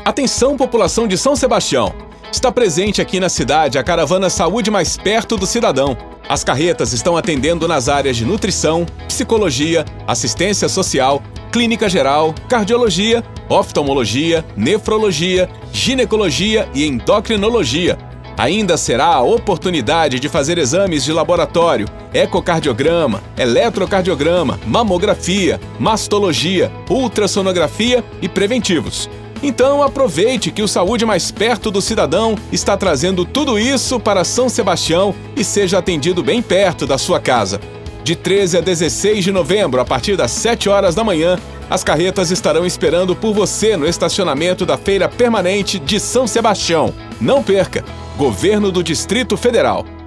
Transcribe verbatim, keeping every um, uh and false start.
Atenção, população de São Sebastião! Está presente aqui na cidade a caravana Saúde Mais Perto do Cidadão. As carretas estão atendendo nas áreas de nutrição, psicologia, assistência social, clínica geral, cardiologia, oftalmologia, nefrologia, ginecologia e endocrinologia. Ainda será a oportunidade de fazer exames de laboratório, ecocardiograma, eletrocardiograma, mamografia, mastologia, ultrassonografia e preventivos. Então aproveite que o Saúde Mais Perto do Cidadão está trazendo tudo isso para São Sebastião e seja atendido bem perto da sua casa. De treze a dezesseis de novembro, a partir das sete horas da manhã, as carretas estarão esperando por você no estacionamento da Feira Permanente de São Sebastião. Não perca! Governo do Distrito Federal.